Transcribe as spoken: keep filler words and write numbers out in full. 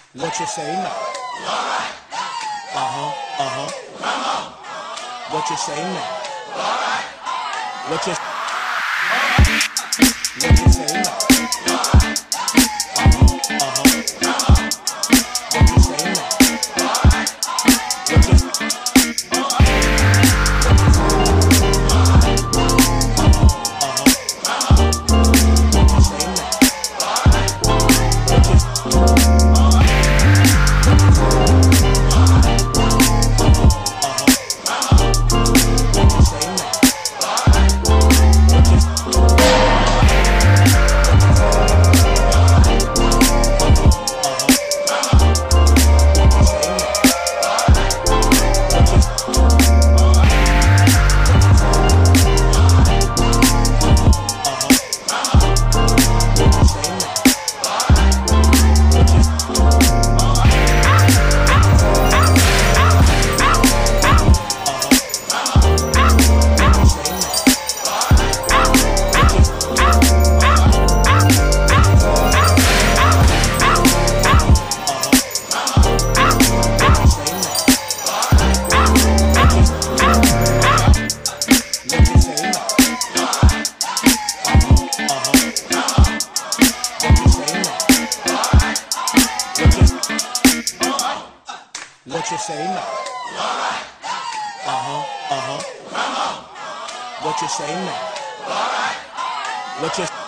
What you say now? Alright. Uh-huh, uh-huh. Come on. What you say now? Alright. What you What you say now? Alright. Uh-huh, uh-huh. Come on. What you say now? Alright. What you What you say now? Alright. Uh-huh, uh-huh. Come on. What you say now? Alright. What you